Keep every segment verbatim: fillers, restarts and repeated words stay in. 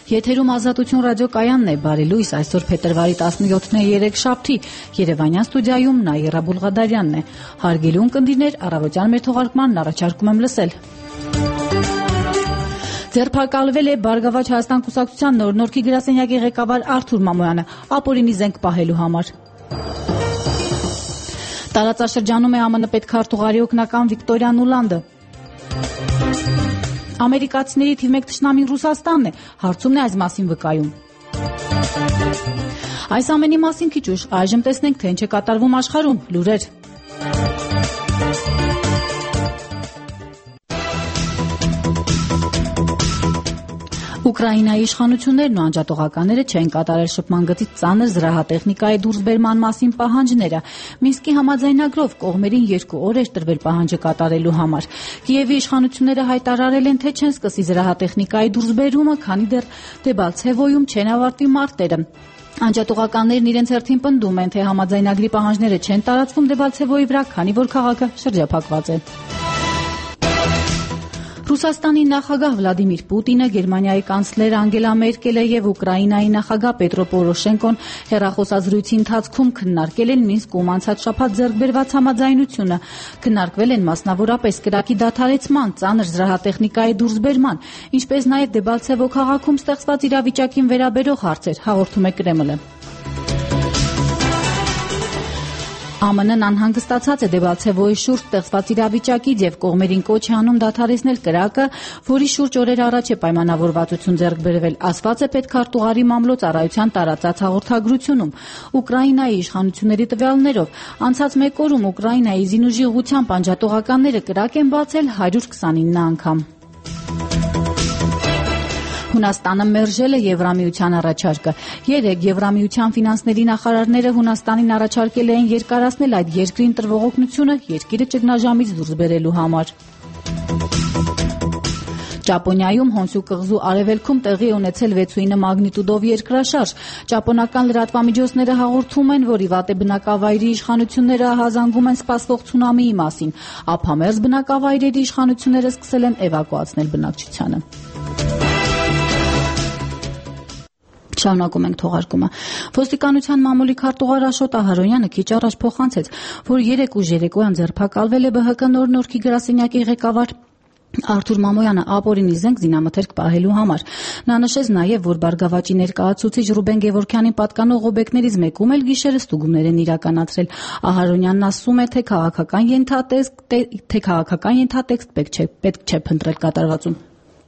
Եթերում Ազատություն ռադիոկայանն է, բարի լույս, այսօր փետրվարի տասնյոթն է, երեքշաբթի, Երևանյան ստուդիայում Նաիրա Բուլղադարյանն է։ Հարգելի ունկնդիրներ, առավոտյան մեր թողարկմանն առաջարկում եմ լսել։ Ձերբակալվել է Բարգավաճ Հայաստան կուսակցության Նոր Նորքի գրասենյակի ղեկավար Արթուր Մամոյանը ապօրինի զենք պահելու համար։ Տարածաշրջանում է ԱՄՆ պետքարտուղարի օգնական Վիկտորիա Նուլանդը։ Ամերիկացիների թիվ մեկ թշնամին Ռուսաստանն է, հարցումն է այս մասին վկայում։ Այս ամենի մասին քիչ ուշ, այժմ տեսնենք, թե ինչ է կատարվում աշխարհում, լուրեր։ Ուկրաինայի իշխանություններն ու անջատողականները չեն կատարել շփման գծից ծանր զրահատեխնիկայի դուրսբերման մասին պահանջները։ Մինսկի համաձայնագրով կողմերին երկու օր էր տրվել պահանջը կատարելու համար։ Կիևի իշխանությունները հայտարարել են, թե չեն սկսի զրահատեխնիկայի դուրսբերումը, քանի դեռ Դեբալցևոյում չեն ավարտվի մարտերը։ Անջատողականներն իրենց հերթին պնդում են, թե համաձայնագրի պահանջները չեն տարածվում Դեբալցևոյի վրա, քանի որ քաղաքը շրջափակված է։ Ռուսաստանի նախագահ Վլադիմիր Պուտինը, Գերմանիայի կանցլեր Անգելա Մերկելը եւ Ուկրաինայի նախագահ Պետրո Պորոշենկոն հեռախոսազրույցի ընթացքում քննարկել են Մինսկում անցած շաբաթ ձեռք բերված համաձայնությունը։ Քննարկվել են մասնավորապես կրակի դադարեցման, ծանր զրահատեխնիկայի դուրսբերման, ինչպես նաեւ Դեբալցևո քաղաքում ստեղծված իրավիճակին վերաբերող հարցեր, հաղորդում է Կրեմլը։ ԱՄՆ-ն անհանգստացած է Դեբալցևոյի շուրջ ստեղծված իրավիճակից եւ կողմերին կոչ է անում դադարեցնել կրակը, որի շուրջ օրեր առաջ է պայմանավորվածություն ձեռք բերվել, ասված է պետքարտուղարի մամլոյցարայության տարածած հաղորդագրությունում։ Ուկրաինայի իշխանությունների տվյալներով անցած մեկ օրում Ուկրաինայի զինուժի ուղղությամբ անջատողականները կրակ են բացել հարյուր քսանինը անգամ։ Հունաստանը մերժել է Եվրամիության առաջարկը։ Երեկ Եվրամիության ֆինանսների նախարարները Հունաստանին առաջարկել էին երկարացնել այդ երկրին տրվող օգնությունը երկիրը ճգնաժամից դուրս բերելու համար։ Ճապոնիայում Հոնսյու կղզու արևելքում տեղի ունեցել վեցուինը մագնիտուդով երկրաշարժ։ Ճապոնական լրատվամիջոցները հաղորդում են, որ Իվատե բնակավայրի իշխանությունները ահազանգում են սպասվող ցունամիի մասին։ Ափամերձ բնակավայրերի իշխանությունները սկսել են էվակուացնել բնակչությանը։ Շարունակում ենք թողարկումը։ Ոստիկանության մամուլի քարտուղար Աշոտ Ահարոնյանը քիչ առաջ փոխանցեց, որ երեք ուժ երեկոյան ձերբակալվել է ԲՀԿ Նոր Նորքի գրասենյակի ղեկավար Արթուր Մամոյանը ապօրինի զենք զինամթերք պահելու համար։ Նա նշեց նաև, որ Բարգավաճի ներկայացուցիչ Ռուբեն Գևորգյանին պատկանող օբյեկտներից մեկում էլ գիշերը ստուգումներ են իրականացրել։ Ահարոնյանն ասում է, թե քաղաքական ենթատեքստ, թե քաղաքական ենթատեքստ պետք չէ, պետք չէ փնտրել կատարվածում։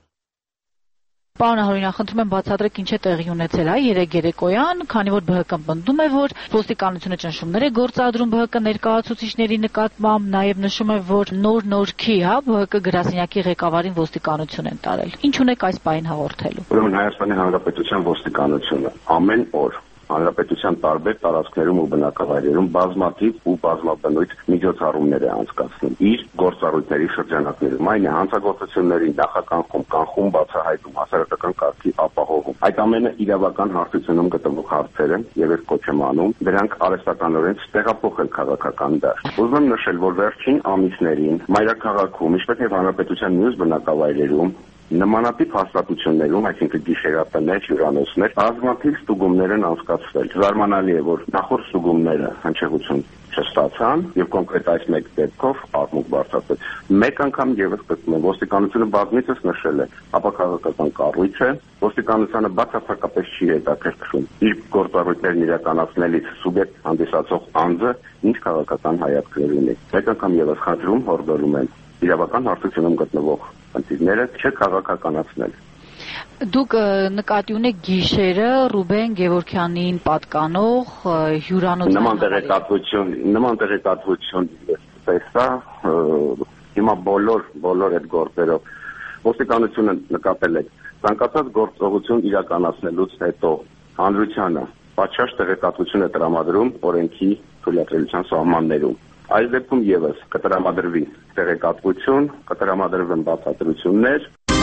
Պարոն Ահարոնյան, խնդրում եմ բացատրեք ինչ է տեղի ունեցել, այ երեք երեկոյան, քանի որ ԲՀԿ-ն պնդում է, որ ոստիկանությունը ճնշումներ է գործադրում ԲՀԿ ներկայացուցիչների նկատմամբ, նաև նշում է, որ Նոր Նորքի, հա, ԲՀԿ գրասենյակի ղեկավարին ոստիկանություն են տարել։ Ինչ ունեք այս պահին հաղորդելու։ Ուրեմն Հայաստանի Հանրապետության ոստիկանությունը ամեն օր Հանրապետության տարբեր տարածքներում ու բնակավայրերում բազմաթիվ ու բազմաբնույթ միջոցառումներ է անցկացնում իր գործառույթների շրջանակներում։ Այն է հանցագործությունների նախականխում, կանխում, բացահայտում, հասարակական կարգի ապահովում։ Այդ ամենը իրավական հարթությունում գտնվող հարցեր են եւ ես կոչ եմ անում դրանք արհեստականորեն տեղափոխել քաղաքական դաշտ։ Ուզում եմ նշել, որ վերջին ամիսներին մայրաքաղաքում, ինչպես եւ հանրապետության մյուս բնակավայրերում նմանատիպ հաստատություններում, այսինքն գիշերատներ, հյուրանոցներ, բազմաթիվ ստուգումներ են անցկացվել։ Զարմանալի է, որ նախորդ ստուգումները հնչեղություն չստացան եւ կոնկրետ այս մեկ դեպքով արմունկ բարձրացել։ Մեկ անգամ եւս գտնում եմ, ոստիկանությունը բազմիցս նշել է, ապակաղակական կառույց է, ոստիկանությունը բացարձակապես չի հետաքրքրում իր գործառույթներն իրականացնելիս սուբյեկտ հանդիսացող անձը ինչ քաղաքական հայացքներ ունի։ Մեկ անգամ եւս խնդրում, հորդորում եմ իրավական հարթությունում գտնվող խնդիրները չքաղաքականացնել։ Դուք նկատի ունեք գիշերը Ռուբեն Գևորգյանին պատկանող հյուրանոց նման տեղեկատվություն, նման տեղեկատվություն տեսա հիմա բոլոր բոլոր այդ գործերով ոստիկանությունը նկատել է ցանկացած գործողություն իրականացնելուց հետո հանրությանը պատշաճ տեղեկատվություն է տրամադրում օրենքի թույլատրելիության սահմաններում։ Այս դեպքում եւս կտրամադրվի տեղեկատվություն, կտրամադրվեն բացատրություններ։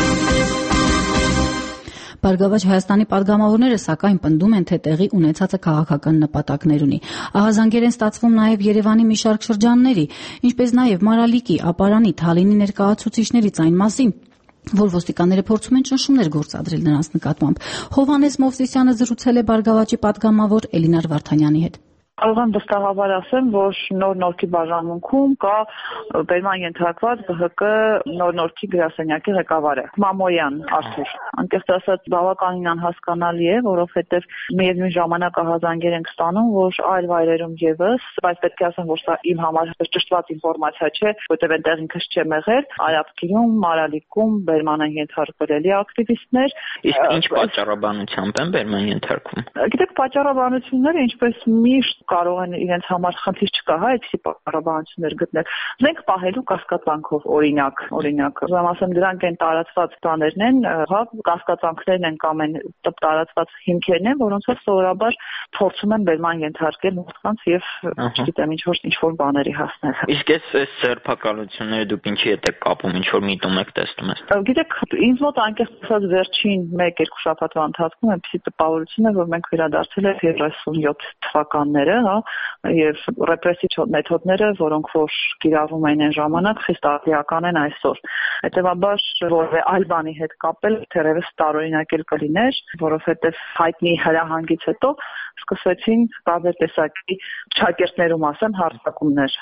Բարգավաճ Հայաստանի падգամավորները սակայն պնդում են, թե տեղի ունեցածը քաղաքական նպատակներ ունի։ Ահազանգեր են ստացվում նաև Երևանի մի շարք շրջանների, ինչպես նաև Մարալիկի, Ապարանի, Թալինի ներկայացուցիչներից այն մասին, որ ոստիկանները փորձում են ճնշումներ գործադրել նրանց նկատմամբ։ Հովհաննես Մովսիսյանը զրուցել է Բարգավաճի պատգամավոր Էլինար Վարդանյանի հետ։ Կարող եմ վստահաբար ասեմ, որ նոր նորքի բաժանմունքում կա բերման ենթարկված Բ Հ Կ նոր նորքի գրասենյակի ղեկավարը Մամոյան Արթուր։ Անկեղծ ասած բավականին անհասկանալի է, որովհետև միևնույն ժամանակ ահազանգեր ենք ստանում, որ այլ վայրերում եւս, բայց պետք է ասեմ, որ սա իմ համար ճշտված ինֆորմացիա չէ, որտեղ այնտեղ ինքս չեմ եղել, Արաբկիում, Մարալիկում բերման են ենթարկվել էլի ակտիվիստներ։ Իսկ ինչ պատճառաբանությամբ են բերման ենթարկվում։ Գիտեք, պատճառաբանությունները ինչպես միշտ կարող են իրենց համար խնդիր չկա, հա, այդպիսի պատճառաբանություններ գտնել։ Զենք պահելու կասկածանքով, օրինակ, օրինակ, ուրեմն ասեմ, դրանք են տարածված բաներն են, հա, կասկածանքներն են կամ են տարածված հիմքերն են, որոնցով սովորաբար փորձում են բերման ենթարկել մարդկանց եւ, չգիտեմ, ինչ որ ինչ որ բաների հասնել։ Իսկ այս այս սերբակալությունները դուք ինչի հետ եք կապում, ինչ որ միտում եք տեսնում եք։ Գիտեք, ինձ մոտ անկեղծ ասած վերջին մեկ երկու շաբաթվա ընթացքում այնպիսի տպավորություն է, որ մենք վերադարձել ենք երեսունյոթ թվականները, հա, եւ ռեպրեսիվ մեթոդները, որոնք որ կիրառվում էին այն ժամանակ, խիստ արտիական են այսօր։ Հետևաբար որևէ այլ բանի հետ կապել թերևս տարօրինակ էլ կլիներ, որովհետեւ հայտնի հրահանգից հետո սկսվեցին տարբեր տեսակի ճակերտներում, ասեմ, հարձակումներ։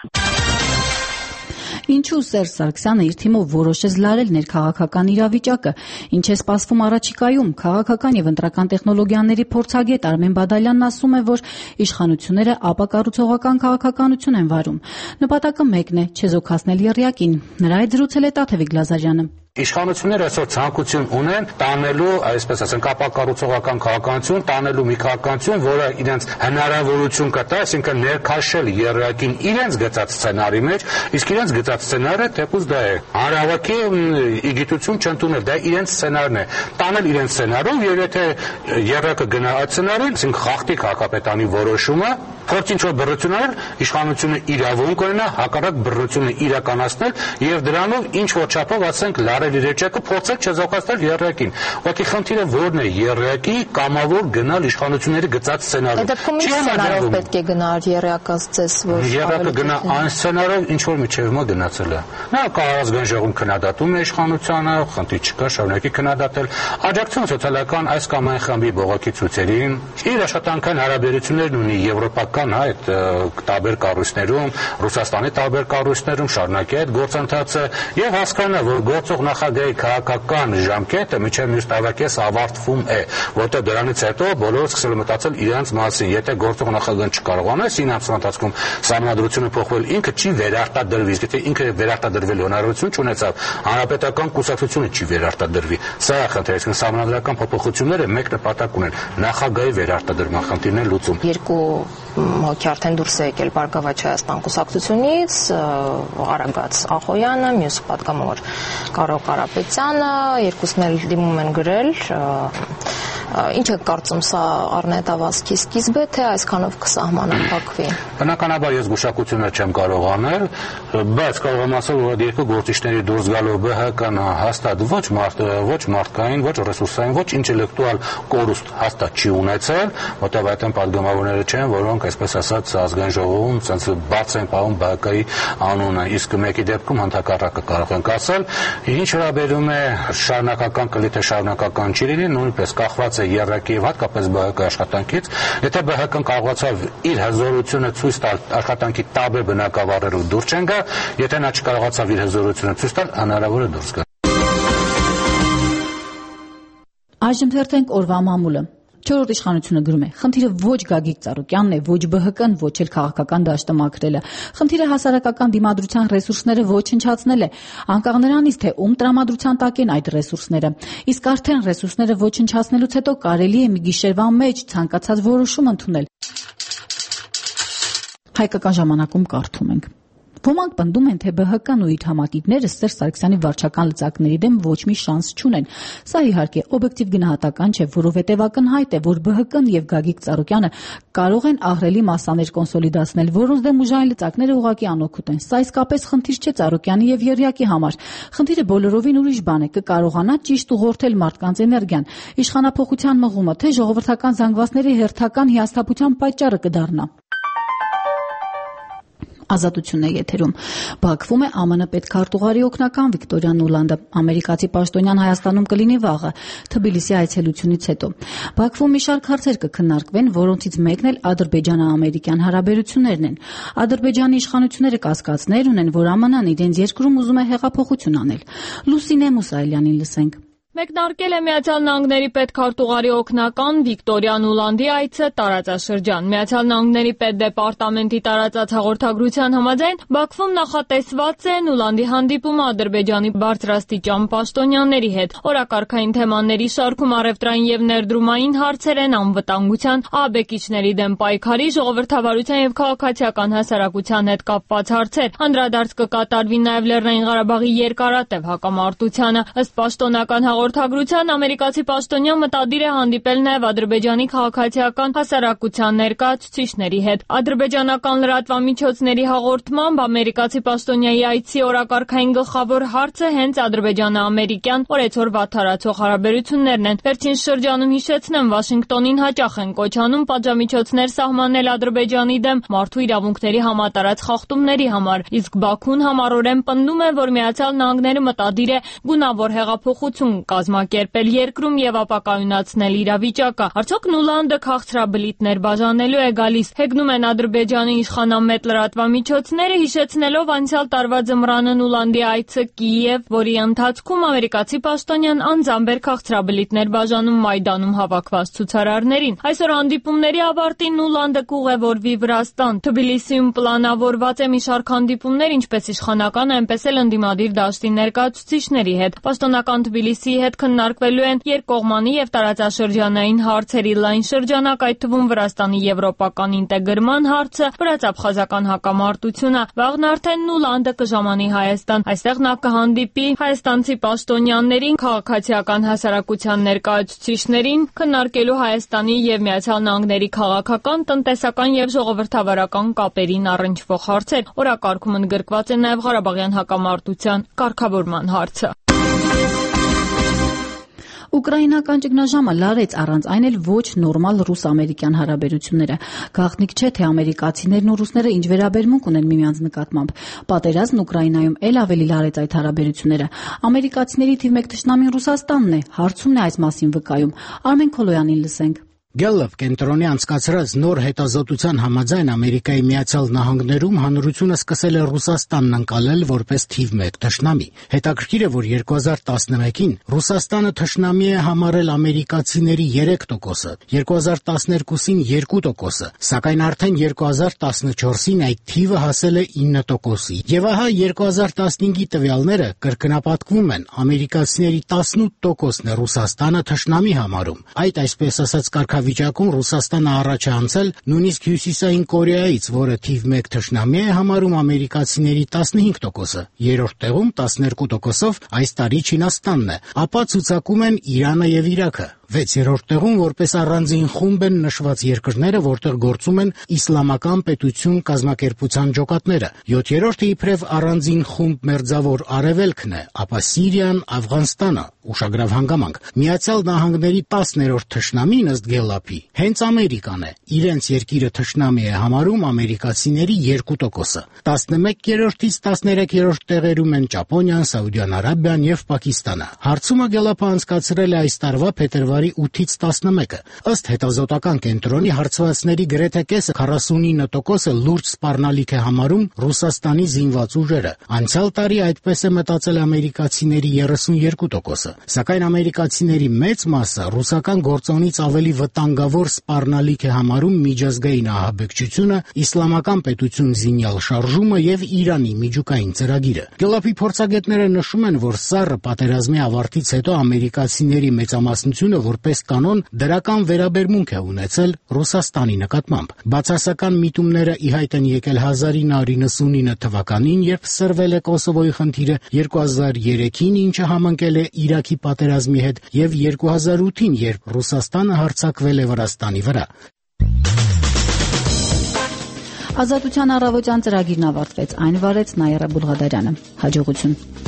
Ինչու Սերժ Սարգսյանը իր թիմով որոշեց լարել ներքաղաքական իրավիճակը, ինչ է սպասվում առաջիկայում։ Քաղաքական եւ ընտրական տեխնոլոգիաների փորձագետ Արմեն Բադալյանն ասում է, որ իշխանությունները ապակառուցողական քաղաքականություն են վարում։ Նպատակը մեկն է՝ չեզոքացնել եռյակին։ Նրա հետ զրուցել է Տաթևիկ Լազարյանը։ Իշխանությունները այսօր ցանկություն ունեն տանելու, այսպես ասենք, ապակառուցողական քաղաքականություն, տանելու մի քաղաքականություն, որը իրենց հնարավորություն կտա, այսինքն ներքաշել եռյակին իրենց գծած սցենարի մեջ, իսկ իրենց գծած սցենարը թեպուզ դա է։ Հանրահավաքի իգիտություն չընդունել, դա իրենց սցենարն է։ Տանել իրենց սցենարով, եւ եթե եռյակը գնա այդ սցենարին, այսինքն խախտի քաղաքապետարանի որոշումը, փորձ ինչ-որ բռնություն անել, իշխանությունը իրավունք ունենա հակառակ բռնությունը իրականացնել եւ դրանով ինչ-որ չափով, ասենք, լարել իր էջակը, փորձել չեզոքացնել եռյակին։ Ուղղակի խնդիրը որն է՝ եռյակի կամավոր գնալ իշխանությունների գծած սցենարով։ Դեպքում ինչ սցենարով պետք է գնար եռյակած ձեզ, որ եռյակը գնա այն սցենարով, ինչ որ միջև մը գնացել է։ Նա կառավարական ժողովում քննադատում է իշխանությանը, խնդիր չկա, շարունակի քննադատել, աջակցում սոցիալական այս կամ այն խմբի բողոքի ցույցերին, իր աշխատանքային հարաբերություններն ունի եվրոպական այդ տարբեր կառույցներում, Ռուսաստանի տարբեր կառույցներում, շարունակի այդ գործընթացը եւ հասկանա, որ գործող նախագահի քաղաքական ժամկետը միջև մյուս տարվա կես ավարտվում է, որտեղ դրանից հետո բոլորը սկսել են մտածել իրենց մասին, եթե գործող նախագահն չկարողանա այս ինը ընթացքում սահմանադրությունը փոխվել, ինքը չի վերարտադրվի, եթե ինքը վերարտադրվելու հնարավորություն չունեցավ, հանրապետական կուսակցությունը չի վերարտադրվի։ Սա է խնդիրը, այսինքն սահմանադրական փոփոխությունները մեկ նպատակ ունեն՝ նախագահի վերարտադրման խնդիրն է լուծում։ Երկու հոգի արդեն դուրս է եկել Բարգավաճ Հայաստան կուսակցությունից, Արագած Ախոյանը, մյուս պատգամավոր Կարո Կարապետյանը, երկուսն էլ դիմում են գրել։ Ինչ եք կարծում, սա առնետավազքի սկիզբ է, թե այսքանով կսահմանափակվի։ Բնականաբար ես գուշակությունը չեմ կարող անել, բայց կարող եմ ասել, որ երկու գործիչների դուրս գալով Բ Հ Կ-ն հաստատ ոչ մարդ, ոչ մարդկային, ոչ ռեսուրսային, ոչ ինտելեկտուալ կորուստ հաստատ չի ունեցել, որտեղ այդտեղ պատգամավորները չեն, որոնք այսպես ասած ազգային ժողովում ցած բաց են պահում Բ Հ Կ-ի անունը, իսկ մեկի դեպքում հնդակառակը կարող ենք ասել։ Ինչ հրաբերում է շարունակական կլի թե շարունակական չի լինի, նույնպես կախված է եռյակի եւ հատկապես Բ Հ Կ աշխատանքից, եթե Բ Հ Կ-ն կարողացավ իր հզորությունը ցույց տալ աշխատանքի տարբեր բնակավարերով դուրս չեն գա, եթե նա չկարողացավ իր հզորությունը ցույց տալ, հնարավոր է դուրս գա։ Այժմ թերթենք օրվա մամուլը։ Չորրորդ իշխանությունը գրում է. խնդիրը ոչ Գագիկ Ծառուկյանն է, ոչ Բ Հ Կ-ն, ոչ էլ քաղաքական դաշտը մաքրելը։ Խնդիրը հասարակական դիմադրության ռեսուրսները ոչնչացնել է, անկախ նրանից, թե ում տրամադրության տակ են այդ ռեսուրսները։ Իսկ արդեն ռեսուրսները ոչնչացնելուց հետո կարելի է մի գիշերվա մեջ ցանկացած որոշում ընդունել։ Հայկական ժամանակում կարդում ենք. Ոմանք պնդում են, թե Բ Հ Կ-ն ու իր համակիցները Սերժ Սարգսյանի վարչական լծակների դեմ ոչ մի շանս չունեն։ Սա իհարկե օբյեկտիվ գնահատական չէ, որովհետև ակնհայտ է, որ Բ Հ Կ-ն եւ Գագիկ Ծառուկյանը կարող են ահռելի մասաներ կոնսոլիդացնել, որոնց դեմ ուժային լծակները ուղղակի անօգուտ են։ Սա իսկապես խնդիր չէ Ծառուկյանի եւ Եռյակի համար։ Խնդիրը բոլորովին ուրիշ բան է, կկարողանա ճիշտ ուղղորդել մարդկանց էներգիան։ Իշխանափոխության մղումը, թե ժողովրդական զանգվածների հերթական հիասթափության պատճառը կդառնա։ Ազատությունն է եթերում։ Բաքվում է ԱՄՆ պետքարտուղարի օգնական Վիկտորիա Նուլանդը։ Ամերիկացի պաշտոնյան Հայաստանում կլինի վաղը, Թբիլիսի այցելությունից հետո։ Բաքվում մի շարք հարցեր կքննարկվեն, որոնցից մեկն էլ ադրբեջանա-ամերիկյան հարաբերություններն են։ Ադրբեջանի իշխանությունները կասկածներ ունեն, որ ԱՄՆ-ն իրենց երկրում ուզում է հեղափոխություն անել։ Լուսինե Մուսայելյանին լսենք։ Մեկնարկել է Միացյալ Նահանգների պետքարտուղարի օգնական Վիկտորիա Նուլանդի այցը տարածաշրջան։ Միացյալ Նահանգների պետդեպարտամենտի տարածած հաղորդագրության համաձայն Բաքվում նախատեսված է Նուլանդի հանդիպումը Ադրբեջանի բարձրաստիճան պաշտոնյաների հետ։ Օրակարգային թեմաների շարքում առևտրային եւ ներդրումային հարցեր են, անվտանգության, ահաբեկիչների դեմ պայքարի, ժողովրդավարության եւ քաղաքացիական հասարակության հետ կապված հարցեր։ Անդրադարձ կկատարվի նաեւ Լեռնային Ղարաբաղի երկարատև հակամարտությանը։ Ըստ պաշտոնական հաղորդագրության ամերիկացի պաշտոնյան մտադիր է հանդիպել նաև Ադրբեջանի քաղաքացիական հասարակության ներկայացուցիչների հետ։ Ադրբեջանական լրատվամիջոցների հաղորդմամբ ամերիկացի պաշտոնյայի այցի օրակարգային գլխավոր հարցը հենց ադրբեջանա-ամերիկյան օրեցօր վատթարացող հարաբերություններն են։ Վերջին շրջանում հիշեցնեմ, Վաշինգտոնին հաճախ են կոչ անում պատժամիջոցներ սահմանել Ադրբեջանի դեմ մարդու իրավունքների համատարած խախտումների համար, իսկ Բաքուն համառորեն պնդում է, որ Միացյալ Նահանգները մտադիր է գունավոր հեղափոխություն կազմակերպել երկրում եւ ապակայունացնել իրավիճակը։ Արդյոք Նուլանդը քաղցրաբլիթներ բաժանելու է գալիս։ Հեգնում են Ադրբեջանի իշխանամետ լրատվամիջոցները, հիշեցնելով անցյալ տարվա ձմռանը Նուլանդի այցը Կիև, որի ընթացքում ամերիկացի պաշտոնյան անձամբ էր քաղցրաբլիթներ բաժանում Մայդանում հավաքված ցուցարարներին։ Այսօր հանդիպումների ավարտին Նուլանդը կուղևորվի Վրաստան։ Թբիլիսիում պլանավորված է մի շարք հանդիպումներ, ինչպես իշխանական, այնպես էլ ընդդիմադիր դաշտի ներկայացուցիչների հետ։ Պաշտոնական Թբիլիսի հետ քննարկվելու են երկկողմանի եւ տարածաշրջանային հարցերի լայն շրջանակ, այդ թվում Վրաստանի եվրոպական ինտեգրման հարցը, վրաց-աբխազական հակամարտությունը։ Վաղն արդեն Նուլանդը կժամանի Հայաստան։ Այստեղ նա կհանդիպի հայաստանցի պաշտոնյաներին, քաղաքացիական հասարակության ներկայացուցիչներին, քննարկելու Հայաստանի եւ Միացյալ Նահանգների քաղաքական, տնտեսական եւ ժողովրդավարական կապերին առնչվող հարցեր։ Օրակարգում ընդգրկված է նաեւ Ղարաբաղյան հակամարտության կարգավորման հարցը։ Ուկրաինական ճգնաժամը լարեց առանց այն էլ ոչ նորմալ ռուս-ամերիկյան հարաբերությունները։ Գաղտնիք չէ, թե ամերիկացիներն ու ռուսները ինչ վերաբերմունք ունեն միմյանց նկատմամբ։ Պատերազմն Ուկրաինայում էլ ավելի լարեց այդ հարաբերությունները։ Ամերիկացիների թիվ մեկ թշնամին Ռուսաստանն է, հարցումն է այս մասին վկայում։ Արմեն Քոլոյանին լսենք։ Գելլով կենտրոնի անցկացրած նոր հետազոտության համաձայն Ամերիկայի Միացյալ Նահանգներում հանրությունը սկսել է Ռուսաստանն ընկալել որպես թիվ մեկ թշնամի։ Հետաքրքիր է, որ երկու հազար տասնմեկին Ռուսաստանը թշնամի է համարել ամերիկացիների երեք տոկոսը, երկու հազար տասներկուսին երկու տոկոսը, սակայն արդեն երկու հազար տասնչորսին այդ թիվը հասել է ինը տոկոսի։ Եվ ահա երկու հազար տասնհինգի տվյալները կրկնապատկվում են, ամերիկացիների տասնութ տոկոսն է Ռուսաստանը թշնամի համարում։ Այդ այսպես ասած վիճակում Ռուսաստանը առաջ է անցել նույնիսկ Հյուսիսային Կորեայից, որը թիվ մեկ թշնամի է համարում ամերիկացիների տասնհինգ տոկոսը, երրորդ տեղում տասներկու տոկոսով այս տարի Չինաստանն է, ապա ցուցակում են Իրանը եւ Իրաքը։ վեցերորդ տեղում որպես առանձին խումբ են նշված երկրները, որտեղ գործում են իսլամական պետություն կազմակերպության ջոկատները։ յոթերորդը իբրև առանձին խումբ մերձավոր Արևելքն է, ապա Սիրիան, Աֆղանստանը, ուշագրավ հանգամանք։ Միացյալ Նահանգների տասներորդ թշնամին ըստ Գելլափի հենց Ամերիկան է։ Իրենց երկիրը թշնամի է համարում ամերիկացիների երկու տոկոսը։ տասնմեկերորդից տասներեքերորդ տեղերում են Ճապոնիան, Սաուդյան Արաբիան եւ Պակիստանը։ Հարցումը Գելլափը անցկացրել է այս տարվա փետրվարի ութից տասնմեկը։ Ըստ հետազոտական կենտրոնի հարցվածների գրեթե կեսը քառասունինը տոկոսը լուրջ սպառնալիք է համարում Ռուսաստանի զինված ուժերը։ Անցյալ տարի այդպես է մտածել ամերիկացիների երեսունյերկու տոկոսը։ Սակայն ամերիկացիների մեծ մասը ռուսական գործոնից ավելի վտանգավոր սպառնալիք է համարում միջազգային ահաբեկչությունը, իսլամական պետություն զինյալ շարժումը եւ Իրանի միջուկային ծրագիրը։ Գելլափի փորձագետները նշում են, որ սառը պատերազմի ավարտից հետո ամերիկացիների մեծամասնությունը որպես կանոն դրական վերաբերմունք է ունեցել Ռուսաստանի նկատմամբ։ Բացասական միտումները ի հայտ են եկել հազար ինը հարյուր նվաթ թվականին, երբ սրվել է Կոսովոյի խնդիրը, երկու հազար երեքին, ինչը համընկել է Իրաքի պատերազմի հետ, եւ երկու հազար ութին, երբ Ռուսաստանը հարձակվել է Վրաստանի վրա։ Ազատության առավոտյան ծրագիրն ավարտվեց, այն վարեց Նայիրա Բուլղադարյանը։ Հաջողություն։